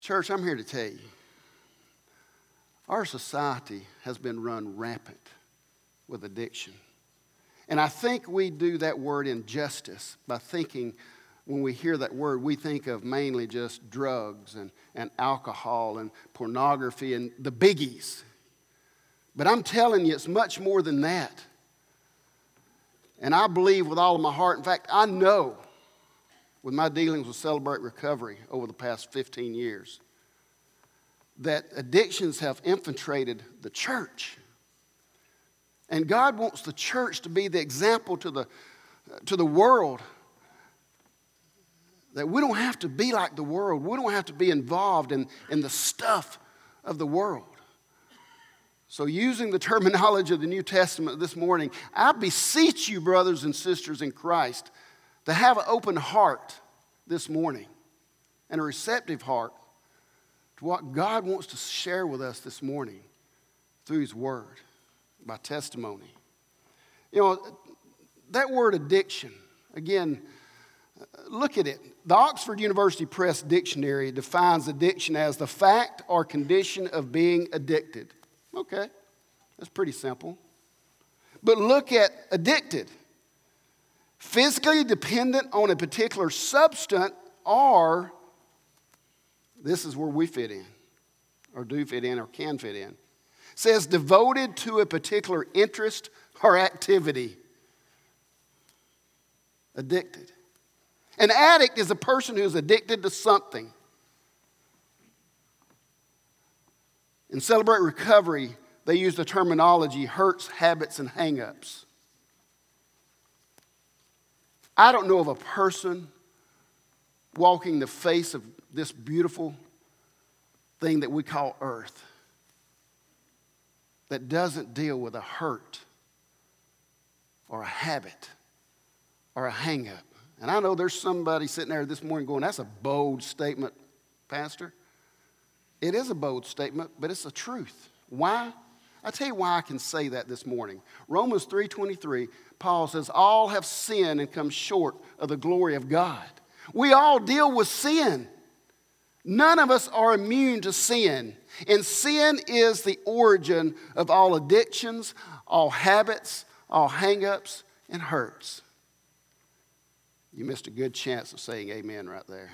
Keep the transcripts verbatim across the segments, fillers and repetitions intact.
Church, I'm here to tell you, our society has been run rampant with addiction. And I think we do that word injustice by thinking, when we hear that word, we think of mainly just drugs and, and alcohol and pornography and the biggies. But I'm telling you, it's much more than that. And I believe with all of my heart, in fact, I know with my dealings with Celebrate Recovery over the past fifteen years, that addictions have infiltrated the church. And God wants the church to be the example to the, to the world that we don't have to be like the world. We don't have to be involved in, in the stuff of the world. So using the terminology of the New Testament this morning, I beseech you, brothers and sisters in Christ, to have an open heart this morning and a receptive heart to what God wants to share with us this morning through His Word, by testimony. You know, that word addiction, again, look at it. The Oxford University Press Dictionary defines addiction as the fact or condition of being addicted. Okay, that's pretty simple. But look at addicted. Physically dependent on a particular substance, or, this is where we fit in, or do fit in, or can fit in. Says devoted to a particular interest or activity. Addicted. An addict is a person who is addicted to something. In Celebrate Recovery, they use the terminology hurts, habits, and hang-ups. I don't know of a person walking the face of this beautiful thing that we call earth that doesn't deal with a hurt or a habit or a hang-up. And I know there's somebody sitting there this morning going, that's a bold statement, Pastor. It is a bold statement, but it's the truth. Why? I'll tell you why I can say that this morning. Romans three twenty-three, Paul says, all have sinned and come short of the glory of God. We all deal with sin. None of us are immune to sin. And sin is the origin of all addictions, all habits, all hang-ups, and hurts. You missed a good chance of saying amen right there.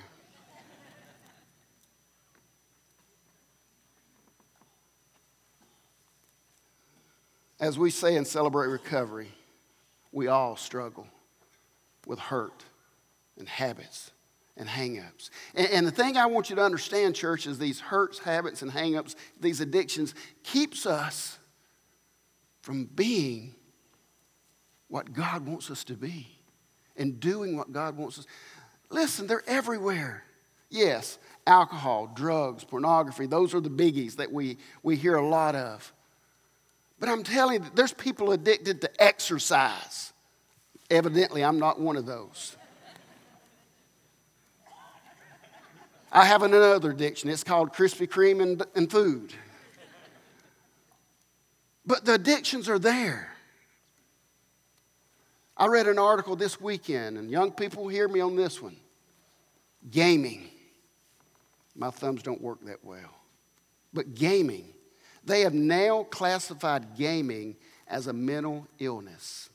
As we say in Celebrate Recovery, we all struggle with hurt and habits and hang-ups. And, and the thing I want you to understand, church, is these hurts, habits, and hang-ups, these addictions, keeps us from being what God wants us to be and doing what God wants us. Listen, they're everywhere. Yes, alcohol, drugs, pornography, those are the biggies that we, we hear a lot of. But I'm telling you, there's people addicted to exercise. Evidently, I'm not one of those. I have another addiction. It's called Krispy Kreme and, and food. But the addictions are there. I read an article this weekend, and young people hear me on this one. Gaming. My thumbs don't work that well. But gaming. They have now classified gaming as a mental illness.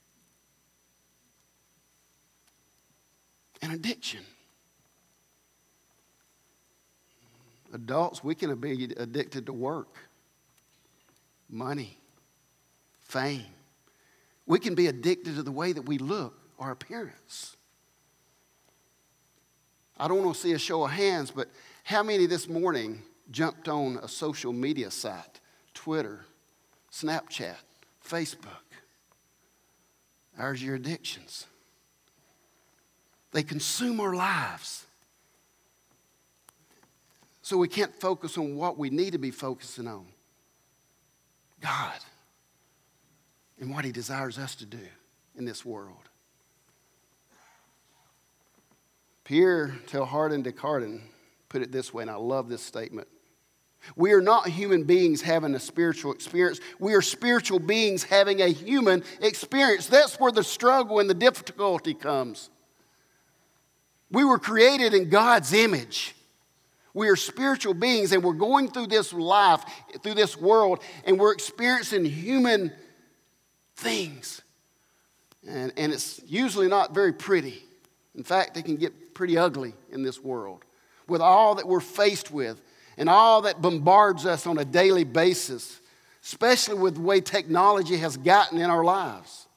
An addiction. Adults, we can be addicted to work, money, fame. We can be addicted to the way that we look, our appearance. I don't want to see a show of hands, but how many this morning jumped on a social media site, Twitter, Snapchat, Facebook? There's your addictions. They consume our lives. So we can't focus on what we need to be focusing on. God and what He desires us to do in this world. Pierre Teilhard de Chardin put it this way, and I love this statement. We are not human beings having a spiritual experience. We are spiritual beings having a human experience. That's where the struggle and the difficulty comes. We were created in God's image. We are spiritual beings, and we're going through this life, through this world, and we're experiencing human things. And, and it's usually not very pretty. In fact, it can get pretty ugly in this world with all that we're faced with and all that bombards us on a daily basis, especially with the way technology has gotten in our lives.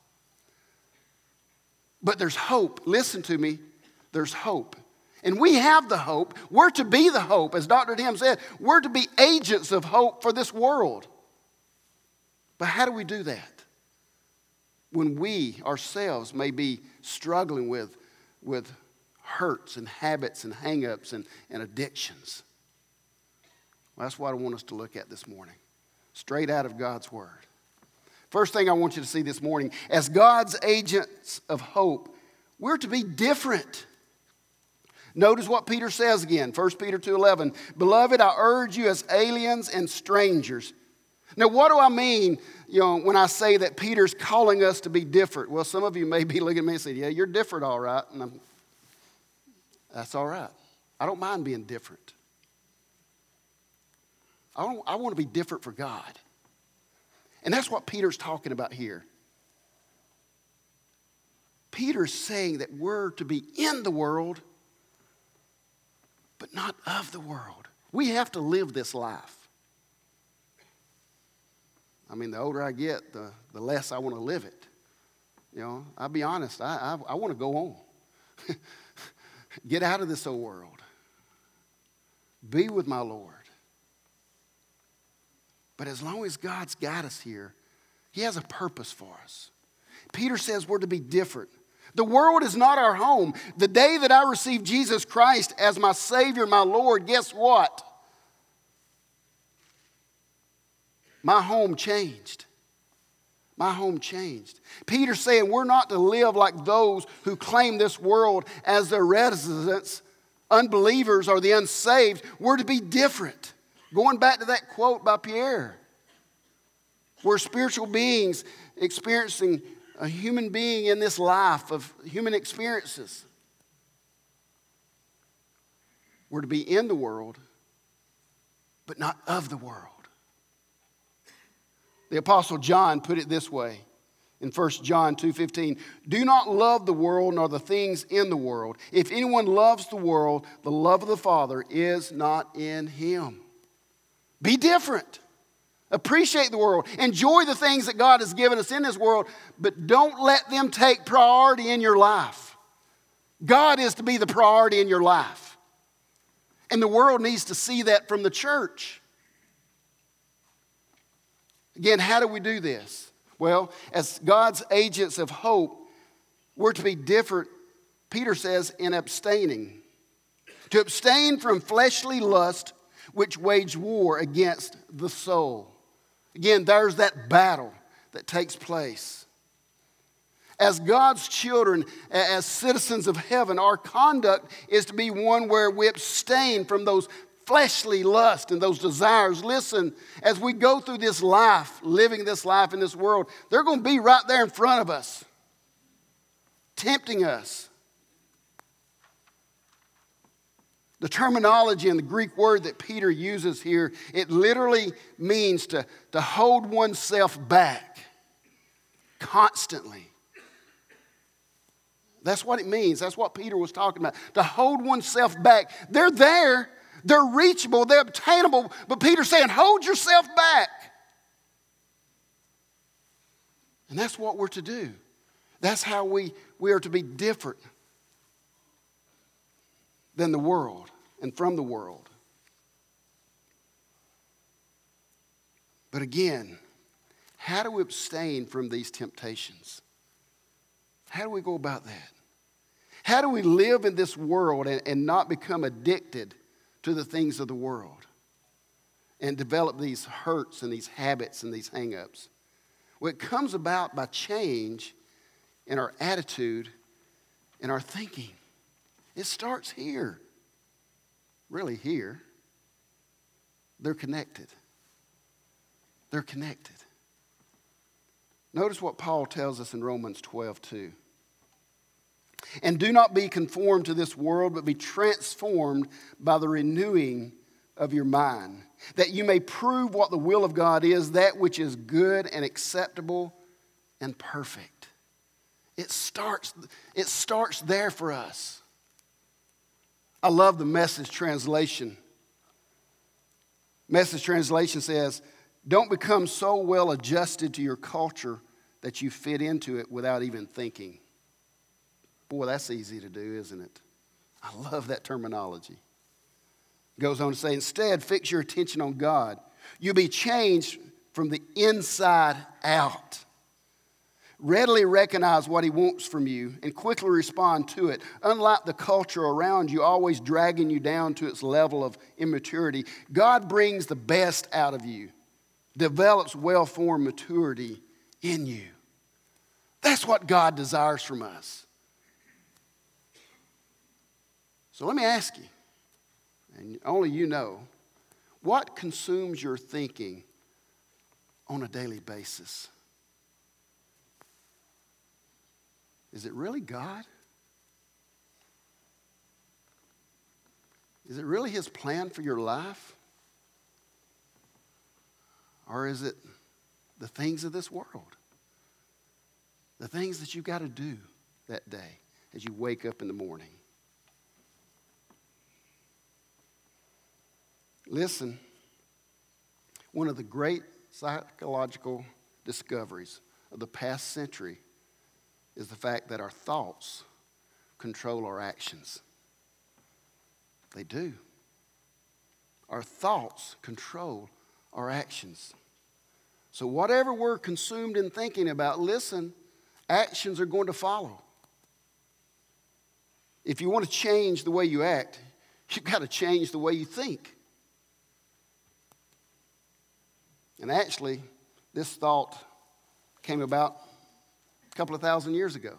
But there's hope. Listen to me. There's hope. And we have the hope. We're to be the hope. As Doctor Tim said, we're to be agents of hope for this world. But how do we do that? When we ourselves may be struggling with, with hurts and habits and hang-ups and, and addictions. Well, that's what I want us to look at this morning. Straight out of God's Word. First thing I want you to see this morning, as God's agents of hope, we're to be different. Notice what Peter says again, First Peter two eleven. Beloved, I urge you as aliens and strangers. Now, what do I mean, you know, when I say that Peter's calling us to be different? Well, some of you may be looking at me and saying, yeah, you're different, all right. And I'm, that's all right. I don't mind being different. I, don't, I want to be different for God. And that's what Peter's talking about here. Peter's saying that we're to be in the world, but not of the world. We have to live this life. I mean, the older I get, the, the less I want to live it. You know, I'll be honest, I, I, I want to go on. Get out of this old world. Be with my Lord. But as long as God's got us here, He has a purpose for us. Peter says we're to be different. The world is not our home. The day that I received Jesus Christ as my Savior, my Lord, guess what? My home changed. My home changed. Peter's saying we're not to live like those who claim this world as their residence, unbelievers or the unsaved. We're to be different. Going back to that quote by Pierre. We're spiritual beings experiencing a human being in this life of human experiences. We're to be in the world, but not of the world. The Apostle John put it this way in First John two fifteen. Do not love the world nor the things in the world. If anyone loves the world, the love of the Father is not in him. Be different. Appreciate the world. Enjoy the things that God has given us in this world, but don't let them take priority in your life. God is to be the priority in your life. And the world needs to see that from the church. Again, how do we do this? Well, as God's agents of hope, we're to be different, Peter says, in abstaining. To abstain from fleshly lust, which wage war against the soul. Again, there's that battle that takes place. As God's children, as citizens of heaven, our conduct is to be one where we abstain from those fleshly lust and those desires. Listen, as we go through this life, living this life in this world, they're going to be right there in front of us, tempting us. The terminology and the Greek word that Peter uses here, it literally means to, to hold oneself back constantly. That's what it means. That's what Peter was talking about. To hold oneself back. They're there. They're reachable. They're obtainable. But Peter's saying, hold yourself back. And that's what we're to do. That's how we, we are to be different than the world and from the world. But again, how do we abstain from these temptations? How do we go about that? How do we live in this world and, and not become addicted to the things of the world and develop these hurts and these habits and these hang-ups? Well, it comes about by change in our attitude and our thinking. It starts here. Really here. They're connected. They're connected. Notice what Paul tells us in Romans twelve two. And do not be conformed to this world, but be transformed by the renewing of your mind, that you may prove what the will of God is, that which is good and acceptable and perfect. It starts, it starts there for us. I love the Message translation. Message translation says, don't become so well adjusted to your culture that you fit into it without even thinking. Boy, that's easy to do, isn't it? I love that terminology. It goes on to say, instead, fix your attention on God. You'll be changed from the inside out. Readily recognize what he wants from you and quickly respond to it. Unlike the culture around you, always dragging you down to its level of immaturity, God brings the best out of you, develops well-formed maturity in you. That's what God desires from us. So let me ask you, and only you know, what consumes your thinking on a daily basis? Is it really God? Is it really his plan for your life? Or is it the things of this world? The things that you've got to do that day as you wake up in the morning? Listen, one of the great psychological discoveries of the past century is the fact that our thoughts control our actions. They do. Our thoughts control our actions. So whatever we're consumed in thinking about, listen, actions are going to follow. If you want to change the way you act, you've got to change the way you think. And actually, this thought came about a couple of thousand years ago.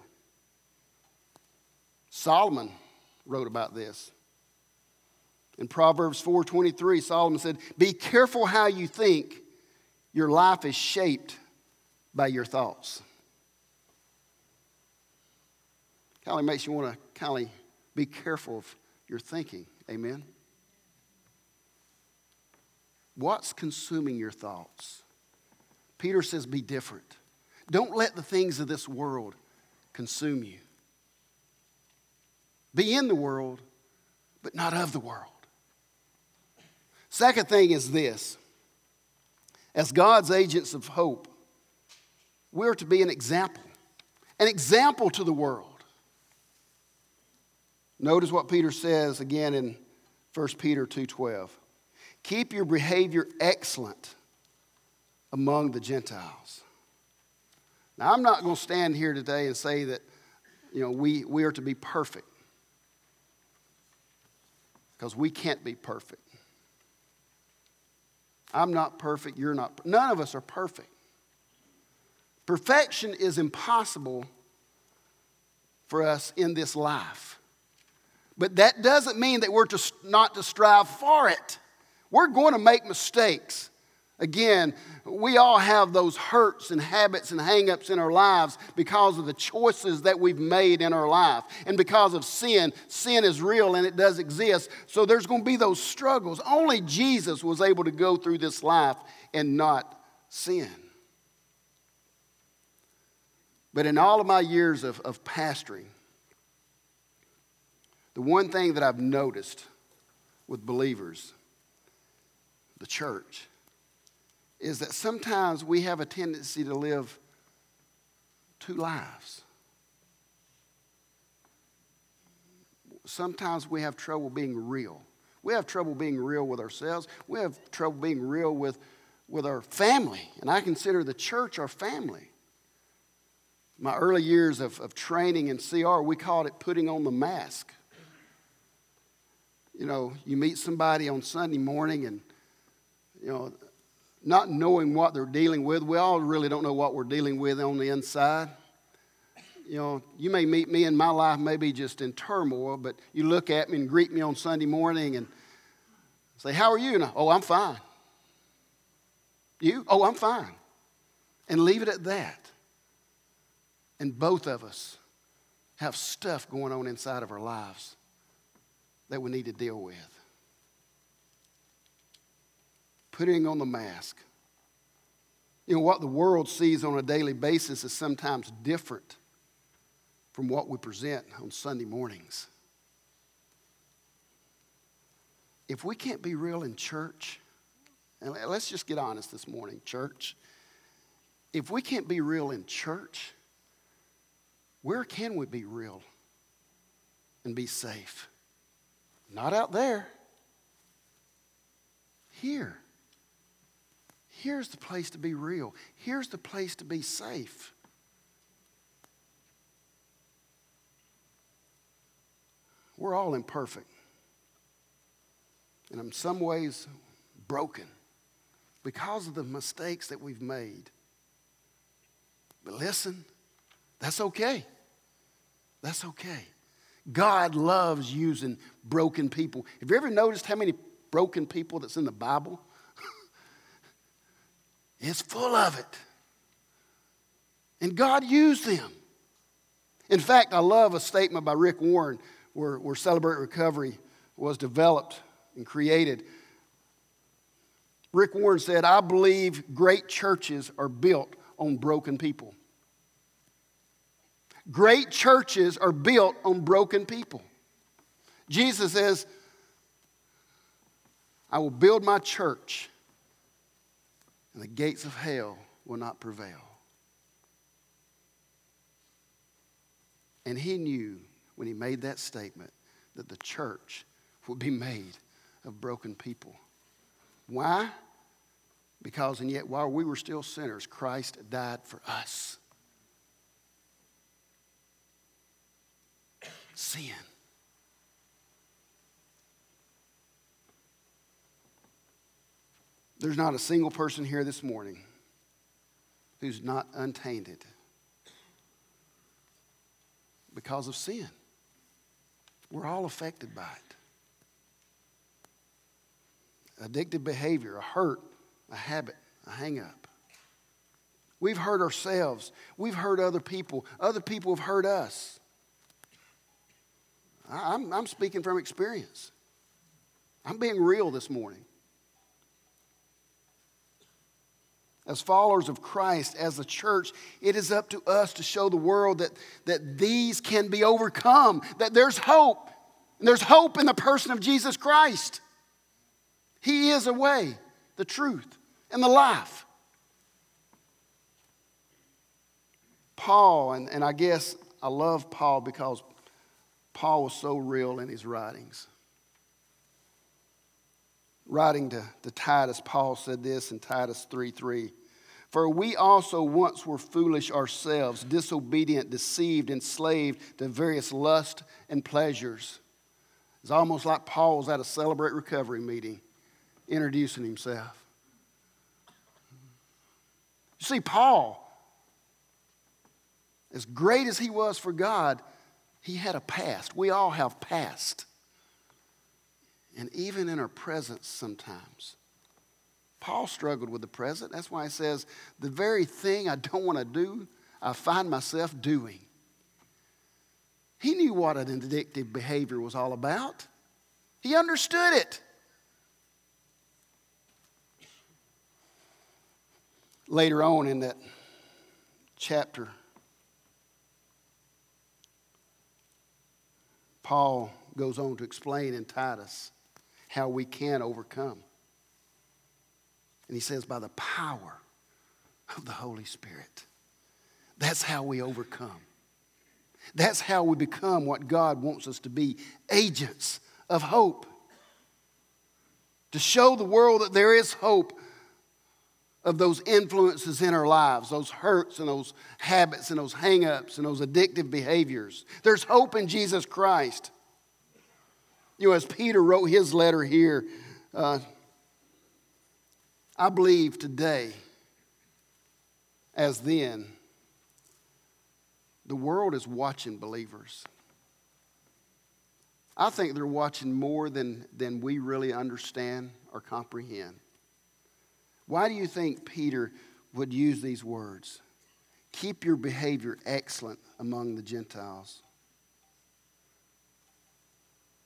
Solomon wrote about this. In Proverbs four twenty-three, Solomon said, be careful how you think. Your life is shaped by your thoughts. Kind of makes you want to kind of be careful of your thinking. Amen? What's consuming your thoughts? Peter says, be different. Don't let the things of this world consume you. Be in the world, but not of the world. Second thing is this. As God's agents of hope, we're to be an example. An example to the world. Notice what Peter says again in First Peter two twelve. Keep your behavior excellent among the Gentiles. Now, I'm not going to stand here today and say that, you know, we, we are to be perfect. Because we can't be perfect. I'm not perfect, you're not. None of us are perfect. Perfection is impossible for us in this life. But that doesn't mean that we're to, not to strive for it. We're going to make mistakes. Again, we all have those hurts and habits and hang-ups in our lives because of the choices that we've made in our life. And because of sin, sin is real and it does exist. So there's going to be those struggles. Only Jesus was able to go through this life and not sin. But in all of my years of, of pastoring, the one thing that I've noticed with believers, the church, is that sometimes we have a tendency to live two lives. Sometimes we have trouble being real. We have trouble being real with ourselves. We have trouble being real with, with our family. And I consider the church our family. My early years of, of training in C R, we called it putting on the mask. You know, you meet somebody on Sunday morning and, you know, not knowing what they're dealing with. We all really don't know what we're dealing with on the inside. You know, you may meet me in my life maybe just in turmoil, but you look at me and greet me on Sunday morning and say, how are you? And I, oh, I'm fine. You? Oh, I'm fine. And leave it at that. And both of us have stuff going on inside of our lives that we need to deal with. Putting on the mask. You know, what the world sees on a daily basis is sometimes different from what we present on Sunday mornings. If we can't be real in church, and let's just get honest this morning, church. If we can't be real in church, where can we be real and be safe? Not out there. Here. Here's the place to be real. Here's the place to be safe. We're all imperfect. And in some ways, broken because of the mistakes that we've made. But listen, that's okay. That's okay. God loves using broken people. Have you ever noticed how many broken people that's in the Bible? It's full of it. And God used them. In fact, I love a statement by Rick Warren where, where Celebrate Recovery was developed and created. Rick Warren said, "I believe great churches are built on broken people." Great churches are built on broken people. Jesus says, "I will build my church, and the gates of hell will not prevail." And he knew when he made that statement that the church would be made of broken people. Why? Because, and yet while we were still sinners, Christ died for us. Sin. There's not a single person here this morning who's not untainted because of sin. We're all affected by it. Addictive behavior, a hurt, a habit, a hang-up. We've hurt ourselves. We've hurt other people. Other people have hurt us. I'm, I'm speaking from experience. I'm being real this morning. As followers of Christ, as a church, it is up to us to show the world that, that these can be overcome, that there's hope. And there's hope in the person of Jesus Christ. He is the way, the truth, and the life. Paul, and, and I guess I love Paul because Paul was so real in his writings. Writing to, to Titus, Paul said this in Titus three three. "For we also once were foolish ourselves, disobedient, deceived, enslaved to various lusts and pleasures." It's almost like Paul was at a Celebrate Recovery meeting introducing himself. You see, Paul, as great as he was for God, he had a past. We all have past. And even in our presence sometimes. Paul struggled with the present. That's why he says, the very thing I don't want to do, I find myself doing. He knew what an addictive behavior was all about. He understood it. Later on in that chapter, Paul goes on to explain in Titus how we can overcome. And he says, by the power of the Holy Spirit. That's how we overcome. That's how we become what God wants us to be, agents of hope. To show the world that there is hope of those influences in our lives, those hurts and those habits and those hang-ups and those addictive behaviors. There's hope in Jesus Christ. You know, as Peter wrote his letter here, uh, I believe today, as then, the world is watching believers. I think they're watching more than, than we really understand or comprehend. Why do you think Peter would use these words? Keep your behavior excellent among the Gentiles.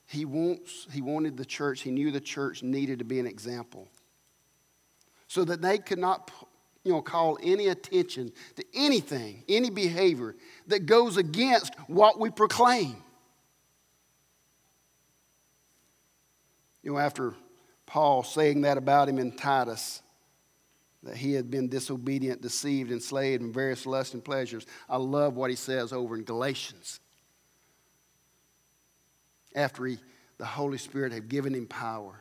He wants, he wanted the church, he knew the church needed to be an example. So that they could not, you know, call any attention to anything, any behavior that goes against what we proclaim. You know, after Paul saying that about him in Titus, that he had been disobedient, deceived, enslaved in various lusts and pleasures, I love what he says over in Galatians. After he, the Holy Spirit had given him power.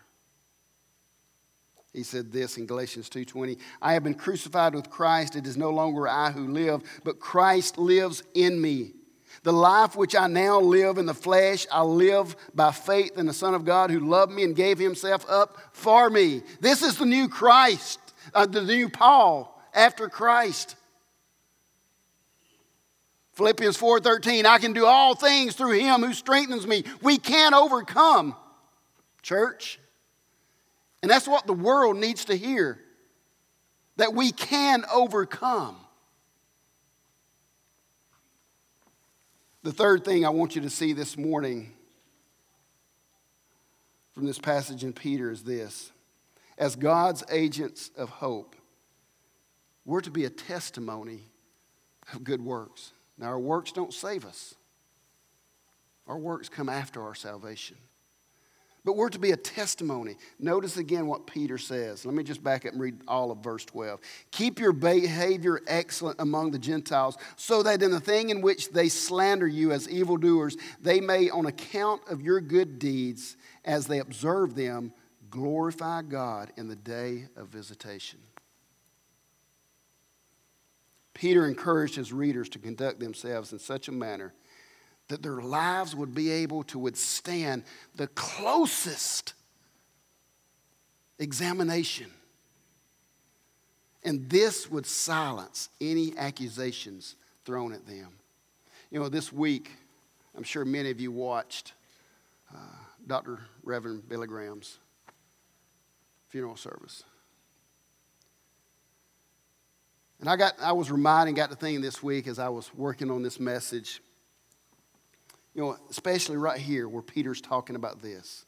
He said this in Galatians two twenty, I have been crucified with Christ. It is no longer I who live, but Christ lives in me. The life which I now live in the flesh, I live by faith in the Son of God who loved me and gave himself up for me. This is the new Christ, uh, the new Paul after Christ. Philippians four thirteen, I can do all things through him who strengthens me. We can overcome, church. And that's what the world needs to hear, that we can overcome. The third thing I want you to see this morning from this passage in Peter is this. As God's agents of hope, we're to be a testimony of good works. Now, our works don't save us. Our works come after our salvation. But we're to be a testimony. Notice again what Peter says. Let me just back up and read all of verse twelve. Keep your behavior excellent among the Gentiles, so that in the thing in which they slander you as evildoers, they may, on account of your good deeds, as they observe them, glorify God in the day of visitation. Peter encouraged his readers to conduct themselves in such a manner that their lives would be able to withstand the closest examination. And this would silence any accusations thrown at them. You know, this week, I'm sure many of you watched uh, Doctor Reverend Billy Graham's funeral service. And I got, I was reminded, got to thinking this week as I was working on this message, you know, especially right here where Peter's talking about this.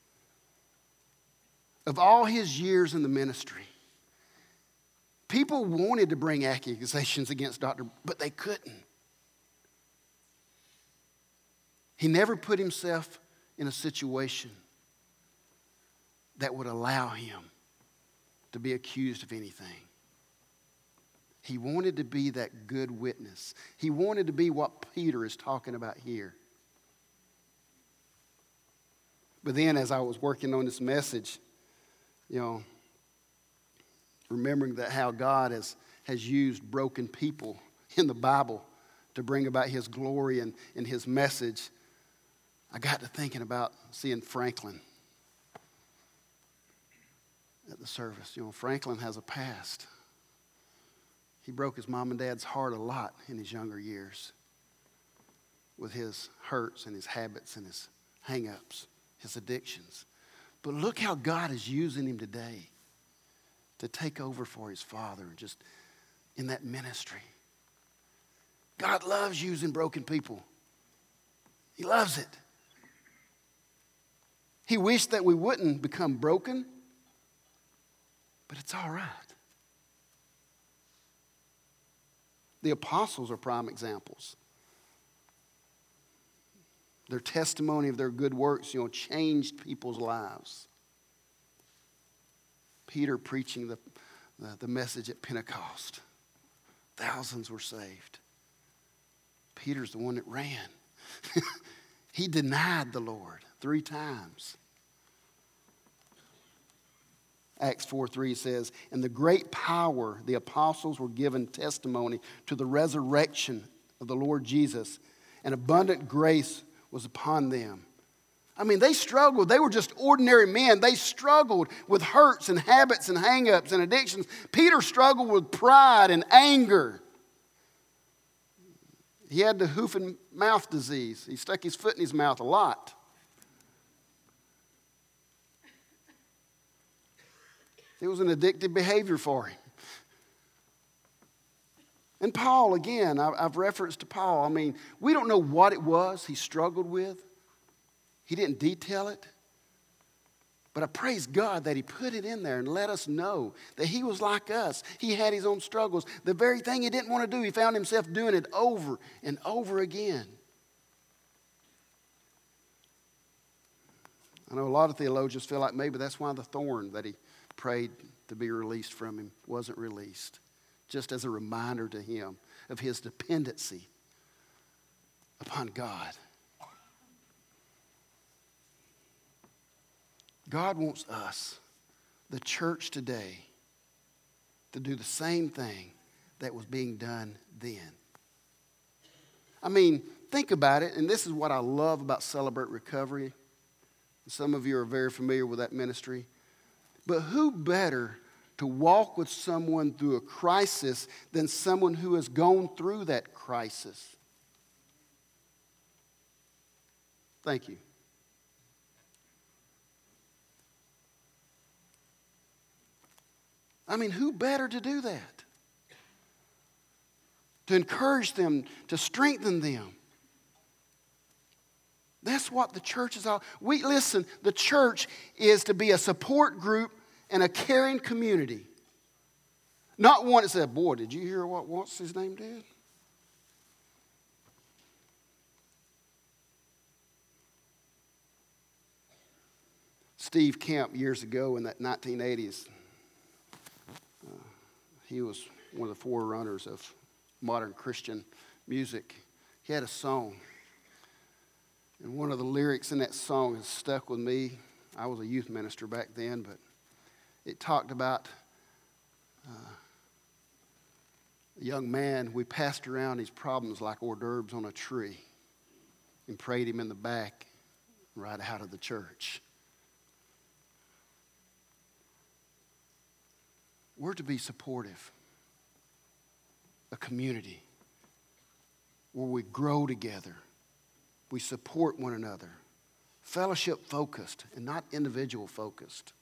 Of all his years in the ministry, people wanted to bring accusations against Doctor, but they couldn't. He never put himself in a situation that would allow him to be accused of anything. He wanted to be that good witness. He wanted to be what Peter is talking about here. But then as I was working on this message, you know, remembering that how God has, has used broken people in the Bible to bring about his glory and, and his message, I got to thinking about seeing Franklin at the service. You know, Franklin has a past. He broke his mom and dad's heart a lot in his younger years with his hurts and his habits and his hang-ups, his addictions. But look how God is using him today to take over for his father and just in that ministry. God loves using broken people. He loves it. He wished that we wouldn't become broken, but it's all right. The apostles are prime examples. Their testimony of their good works, you know, changed people's lives. Peter preaching the, the, the message at Pentecost. Thousands were saved. Peter's the one that ran. He denied the Lord three times. Acts four three says, and the great power the apostles were given testimony to the resurrection of the Lord Jesus, and abundant grace was upon them. I mean, they struggled. They were just ordinary men. They struggled with hurts and habits and hang-ups and addictions. Peter struggled with pride and anger. He had the hoof and mouth disease. He stuck his foot in his mouth a lot. It was an addictive behavior for him. And Paul, again, I've referenced to Paul. I mean, we don't know what it was he struggled with. He didn't detail it. But I praise God that he put it in there and let us know that he was like us. He had his own struggles. The very thing he didn't want to do, he found himself doing it over and over again. I know a lot of theologians feel like maybe that's why the thorn that he prayed to be released from him wasn't released. Just as a reminder to him of his dependency upon God. God wants us, the church today, to do the same thing that was being done then. I mean, think about it, and this is what I love about Celebrate Recovery. Some of you are very familiar with that ministry. But who better to walk with someone through a crisis than someone who has gone through that crisis? Thank you. I mean, who better to do that? To encourage them, to strengthen them. That's what the church is all. We listen, the church is to be a support group and a caring community. Not one that said, boy, did you hear what what's his name did? Steve Kemp, years ago in that nineteen eighties, uh, he was one of the forerunners of modern Christian music. He had a song. And one of the lyrics in that song has stuck with me. I was a youth minister back then, but it talked about uh, a young man. We passed around his problems like hors d'oeuvres on a tree and prayed him in the back right out of the church. We're to be supportive, a community where we grow together. We support one another. Fellowship focused and not individual focused.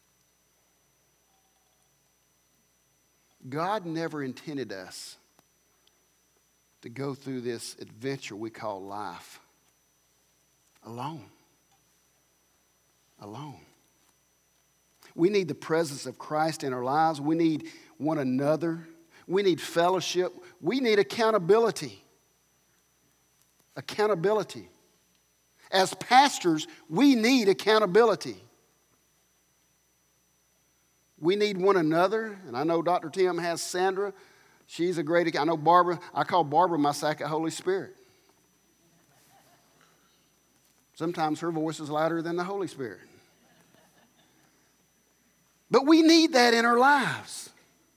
God never intended us to go through this adventure we call life alone. Alone. We need the presence of Christ in our lives. We need one another. We need fellowship. We need accountability. Accountability. As pastors, we need accountability. We need one another. And I know Doctor Tim has Sandra. She's a great, I know Barbara. I call Barbara my second Holy Spirit. Sometimes her voice is louder than the Holy Spirit. But we need that in our lives.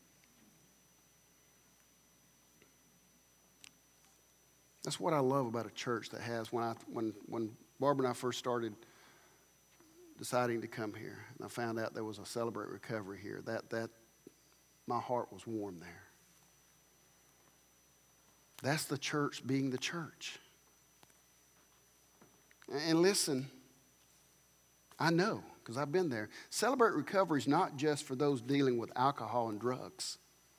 That's what I love about a church that has, when I when when Barbara and I first started deciding to come here, and I found out there was a Celebrate Recovery here, that that my heart was warm there. That's the church being the church. And listen, I know, because I've been there. Celebrate Recovery is not just for those dealing with alcohol and drugs.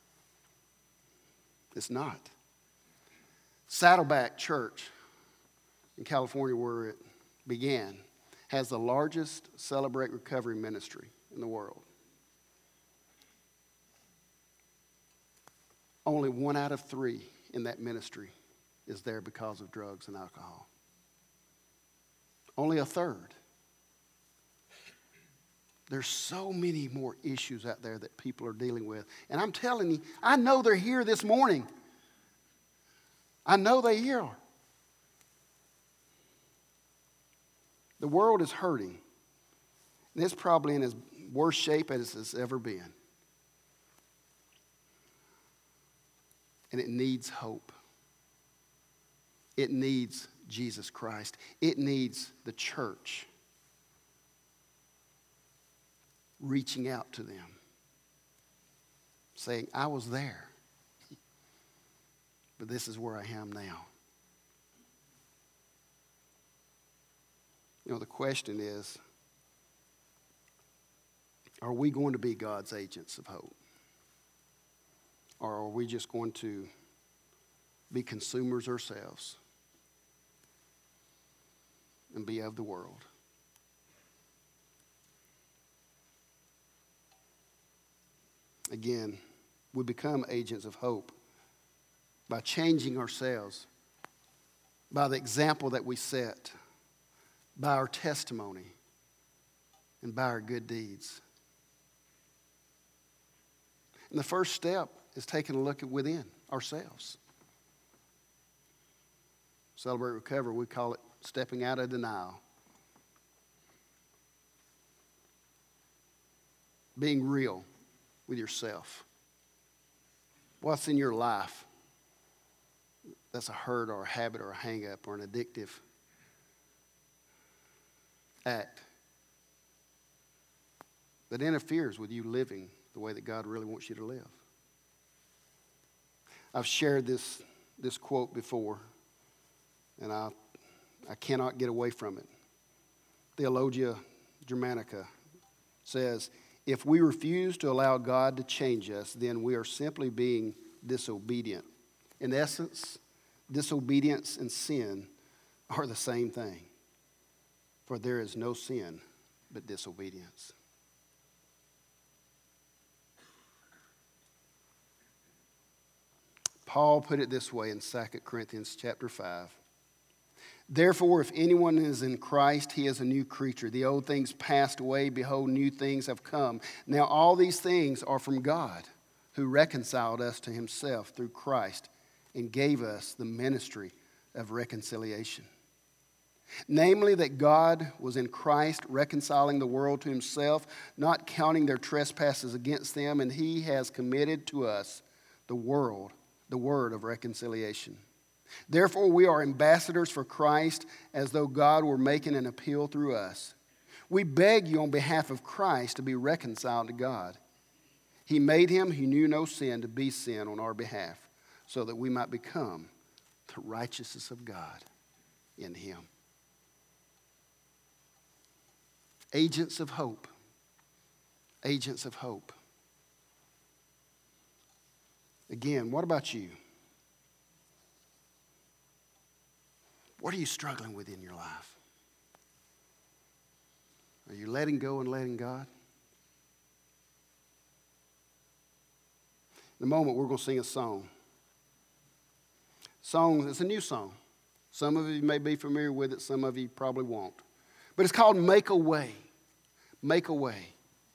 It's not. Saddleback Church in California, where it began, has the largest Celebrate Recovery ministry in the world. Only one out of three in that ministry is there because of drugs and alcohol. Only a third. There's so many more issues out there that people are dealing with. And I'm telling you, I know they're here this morning. I know they are. The world is hurting. And it's probably in as worst shape as it's ever been. And it needs hope. It needs Jesus Christ. It needs the church reaching out to them, saying, I was there, but this is where I am now. You know, the question is, are we going to be God's agents of hope? Or are we just going to be consumers ourselves and be of the world? Again, we become agents of hope by changing ourselves, by the example that we set, by our testimony, and by our good deeds. And the first step is taking a look at within ourselves. Celebrate Recovery, we call it stepping out of denial. Being real with yourself. What's in your life that's a hurt or a habit or a hang-up or an addictive act that interferes with you living the way that God really wants you to live? I've shared this, this quote before, and I, I cannot get away from it. Theologia Germanica says, if we refuse to allow God to change us, then we are simply being disobedient. In essence, disobedience and sin are the same thing. For there is no sin but disobedience. Paul put it this way in Second Corinthians chapter five. Therefore, if anyone is in Christ, he is a new creature. The old things passed away. Behold, new things have come. Now all these things are from God, who reconciled us to himself through Christ and gave us the ministry of reconciliation. Namely, that God was in Christ reconciling the world to himself, not counting their trespasses against them, and he has committed to us the world, the word of reconciliation. Therefore, we are ambassadors for Christ, as though God were making an appeal through us. We beg you on behalf of Christ to be reconciled to God. He made him who knew no sin to be sin on our behalf, so that we might become the righteousness of God in him. Agents of hope. Agents of hope. Again, what about you? What are you struggling with in your life? Are you letting go and letting God? In a moment, we're going to sing a song. Song, it's a new song. Some of you may be familiar with it, some of you probably won't. But it's called Make a Way. Make a Way.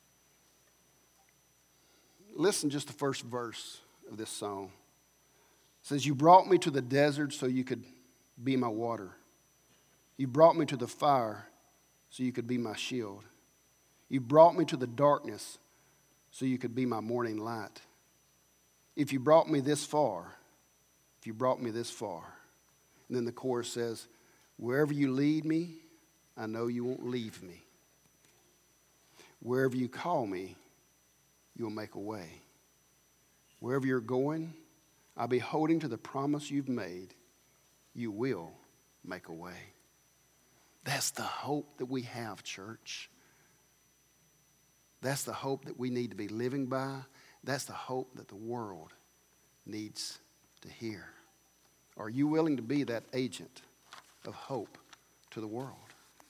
Listen just the first verse of this song. It says, you brought me to the desert so you could be my water. You brought me to the fire so you could be my shield. You brought me to the darkness so you could be my morning light. If you brought me this far, if you brought me this far. And then the chorus says, wherever you lead me, I know you won't leave me. Wherever you call me, you'll make a way. Wherever you're going, I'll be holding to the promise you've made. You will make a way. That's the hope that we have, church. That's the hope that we need to be living by. That's the hope that the world needs to hear. Are you willing to be that agent of hope to the world?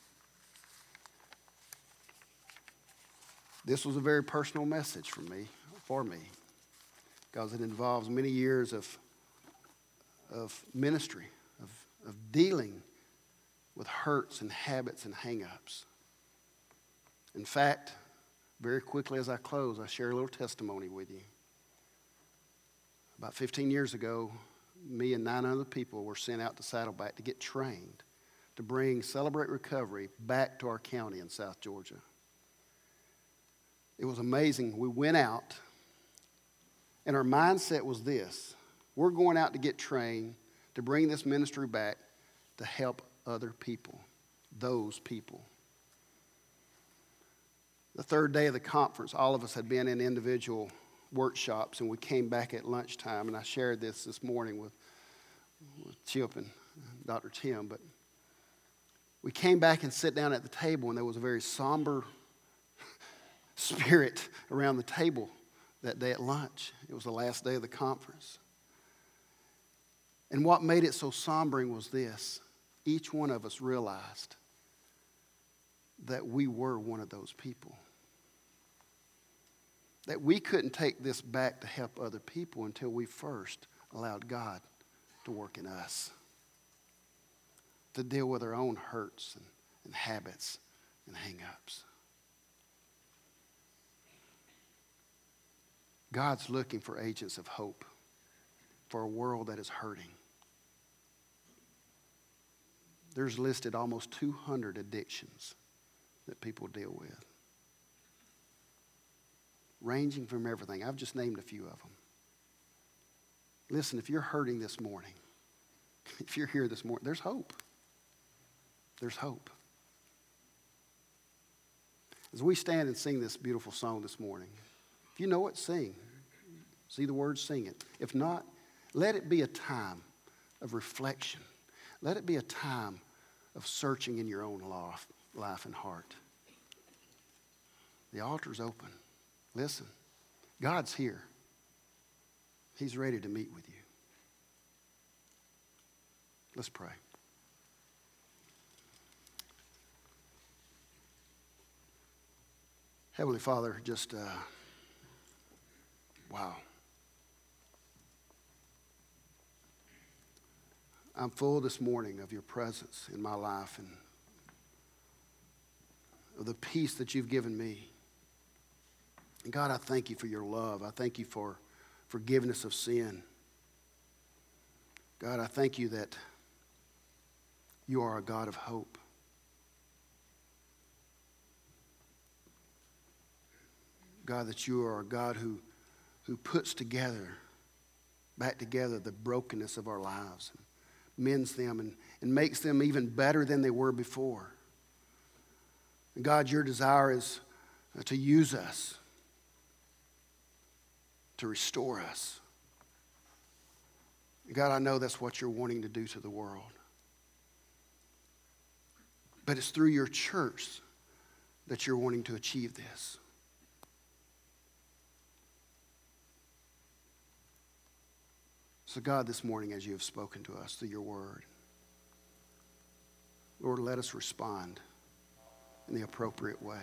This was a very personal message for me, for me, because it involves many years of, of ministry, of, of dealing with hurts and habits and hang-ups. In fact, very quickly as I close, I share a little testimony with you. About fifteen years ago, me and nine other people were sent out to Saddleback to get trained to bring Celebrate Recovery back to our county in South Georgia. It was amazing. We went out, and our mindset was this. We're going out to get trained to bring this ministry back to help other people, those people. The third day of the conference, all of us had been in individual workshops, and we came back at lunchtime, and I shared this this morning with, with Chip and Doctor Tim, but we came back and sat down at the table, and there was a very somber spirit around the table that day at lunch. It was the last day of the conference. And what made it so sombering was this. Each one of us realized that we were one of those people. that we couldn't take this back to help other people until we first allowed God to work in us, to deal with our own hurts and, and habits and hang-ups. God's looking for agents of hope for a world that is hurting. There's listed almost two hundred addictions that people deal with, ranging from everything. I've just named a few of them. Listen, if you're hurting this morning, if you're here this morning, there's hope. There's hope. As we stand and sing this beautiful song this morning, if you know it, sing. See the words, sing it. If not, let it be a time of reflection. Let it be a time of searching in your own life, life and heart. The altar's open. Listen, God's here. He's ready to meet with you. Let's pray. Heavenly Father, just, uh, wow. I'm full this morning of your presence in my life and of the peace that you've given me. And God, I thank you for your love. I thank you for forgiveness of sin. God, I thank you that you are a God of hope. God, that you are a God who, who puts together, back together the brokenness of our lives, and mends them and, and makes them even better than they were before. And God, your desire is to use us, to restore us. God, I know that's what you're wanting to do to the world. But it's through your church that you're wanting to achieve this. So God, this morning as you have spoken to us through your word, Lord, let us respond in the appropriate way.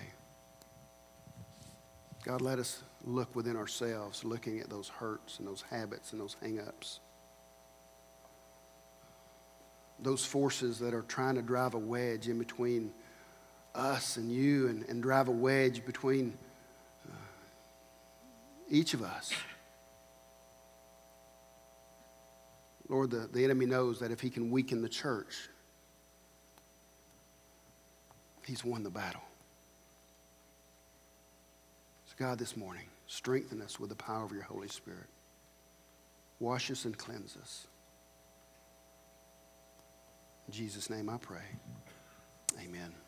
God, let us look within ourselves, looking at those hurts and those habits and those hang-ups. Those forces that are trying to drive a wedge in between us and you and, and drive a wedge between uh, each of us. Lord, the, the enemy knows that if he can weaken the church, he's won the battle. So God, this morning, strengthen us with the power of your Holy Spirit. Wash us and cleanse us. In Jesus' name I pray. Amen.